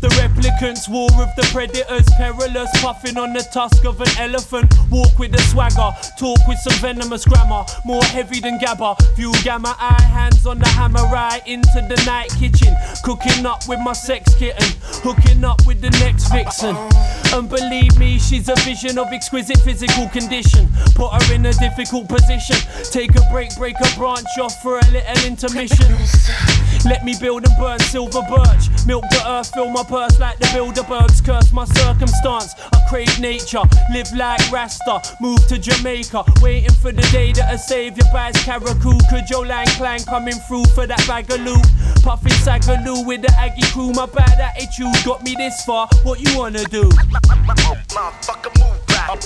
the replicants, war of the predators, perilous, puffing on the tusk of an elephant. Walk with a swagger, talk with some venomous grammar, more heavy than gabba. View gamma eye, hands on the hammer, right into the night kitchen. Cooking up with my sex kitten, hooking up with the next vixen. And believe me, she's a vision of exquisite physical condition. Put her in a difficult position. Take a break, break a branch off for a little intermission. Let me build and burn silver birch. Milk the earth, fill my purse like the Bilderbergs. Curse my circumstance, I crave nature. Live like Rasta, move to Jamaica. Waiting for the day that a savior buys Caracou. Could your line clang coming through for that bag of loot? Puffing Sagaloo with the Aggie crew. My bad attitude got me this far. What you wanna do? Motherfucker, move back.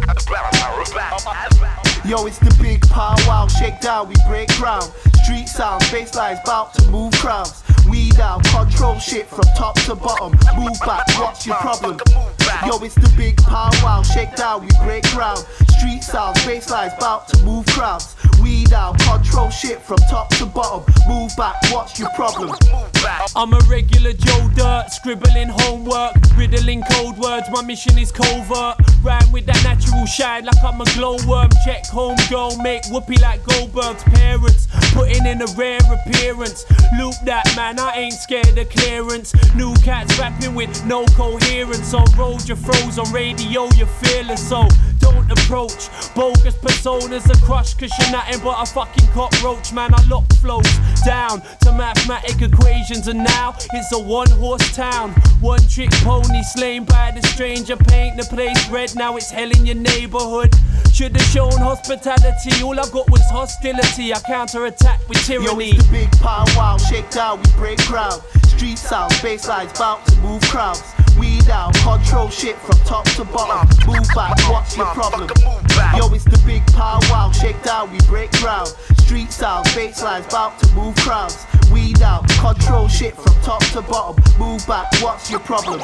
Yo, it's the big powwow, shake down, we break ground. Street sounds, bassline's bout to move crowds. We down, control shit from top to bottom. Move back, what's your problem? Yo, it's the big powwow, shake down, we break ground. Street sounds, bassline's bout to move crowds. We down, control shit from top to bottom. Move back, what's your problem? I'm a regular Joe Dirt, scribbling homework, riddling cold words, my mission is covert. Rhyme with that natural shine like I'm a glowworm. Check home girl, make whoopee like Goldberg's parents. Putting in a rare appearance. Loop that man, I ain't scared of clearance. New cats rapping with no coherence. On road you're froze, on radio you're fearless. So don't approach bogus personas are crushed cause you're nothing but a fucking cockroach. Man, I lock flows down to mathematic equations. And now it's a one-horse town. One trick pony slain by the stranger. Paint the place red, now it's hell in your neighborhood. Should've shown hospitality, all I got was hostility. I counter-attack with tyranny. Yo, it's the big powwow, shake down, we break ground. Street sounds, bassline's bout to move crowds. We down, control shit from top to bottom. Move back, what's your problem? Yo, it's the big powwow, shake down, we break ground. Street sounds, bassline's bout to move crowds. We down, control shit from top to bottom. Move back, what's your problem?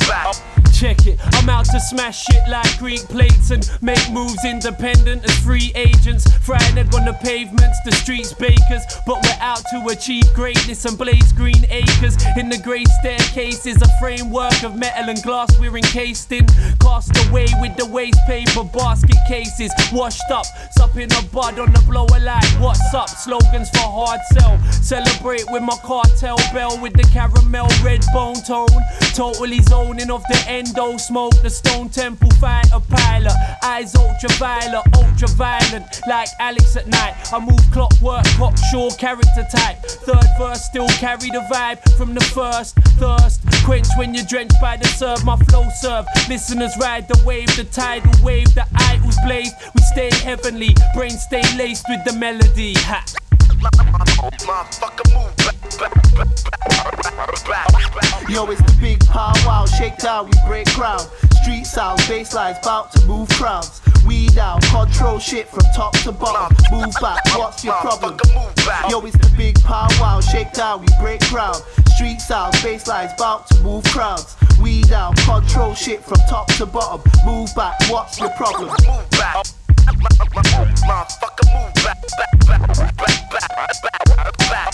Check it, I'm out to smash shit like Greek plates and make moves independent as free agents. Frying egg on the pavements, the streets bakers. But we're out to achieve greatness and blaze green acres. In the great staircases, a framework of metal and glass we're encased in. Cast away with the waste paper basket cases. Washed up, supping a bud on the blower like what's up? Slogans for hard sell. Celebrate with my cartel bell with the caramel red bone tone. Totally zoning off the endo. Smoke the Stone Temple fighter pilot. Eyes ultraviolet, ultra violent like Alex at night. I move clockwork, cocksure character type. Third verse still carry the vibe from the first. Thirst, quench when you're drenched by the serve. My flow serve, listeners ride the wave. The tidal wave, the idols blaze. We stay heavenly, brains stay laced with the melody. Ha. Motherfucker, move back. Yo, it's the big powwow, shake down, we break ground. Street sounds, bassline's bout to move crowds. We down, control shit from top to bottom. Move back, what's your problem? Yo, it's the big powwow, shake down, we break ground. Street sounds, bassline's bout to move crowds. We down, control shit from top to bottom. Move back, what's your problem? Move back. Motherfucker, move back.